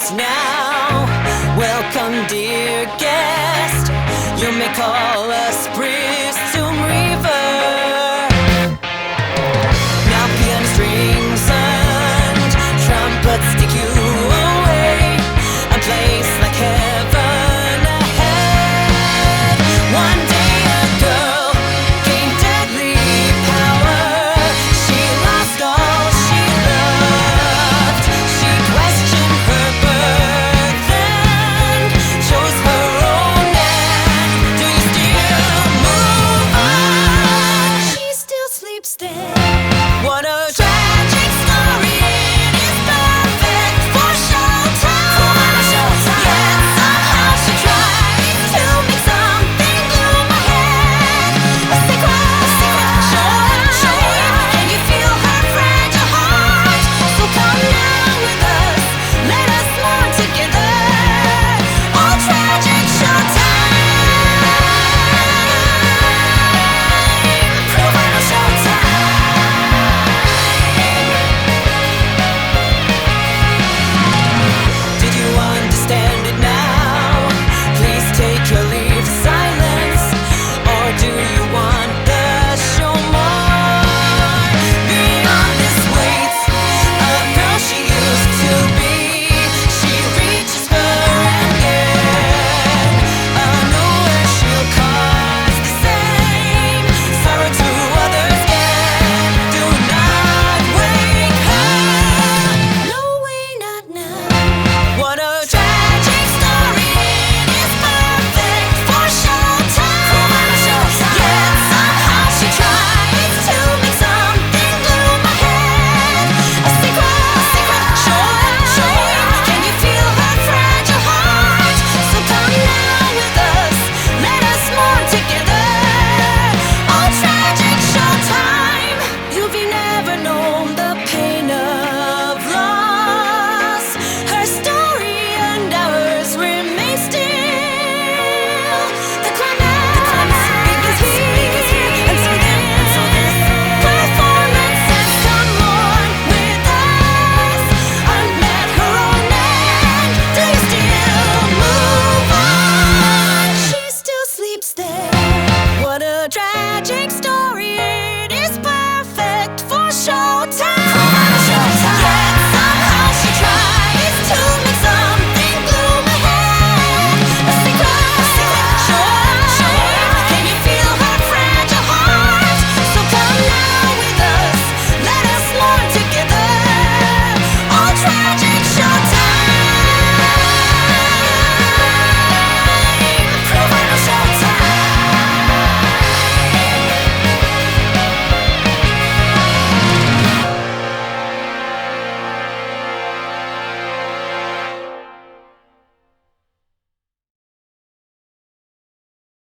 entrance now. Welcome, dear guest. You may call us Bristol River. Now piano strings and trumpets take you away. A place like heaven ahead. One day a girl gained deadly power. She lost all she loved. She questioned her birth and chose her own end. Do you still move on? She still sleeps there. What a tragic story. It is perfect for showtime. Yet somehow she tries to make something bloom ahead. A secret showing. Can you feel her fragile heart? So come now with us. Let us mourn together. All tragic showtime. Provider showtime. Did you understand it now? Please take your leave of silence. Or do you want the show more? Beyond this waits a girl she used to be. She reaches her end. Unaware she'll cause the same sorrow to others yet. Do not wake her. No way, not now. What a tragic story. It is perfect for showtime. Yet somehow she tries to make something bloom ahead. A secret showing. Can you feel her fragile heart? So come now with us. Let us mourn together. All tragic showtime. You've never known the pain of loss. Her story and ours remain still. The climax begins here. And so this performance has come on with us. Unmet her own end. Do you still move on? She still sleeps there.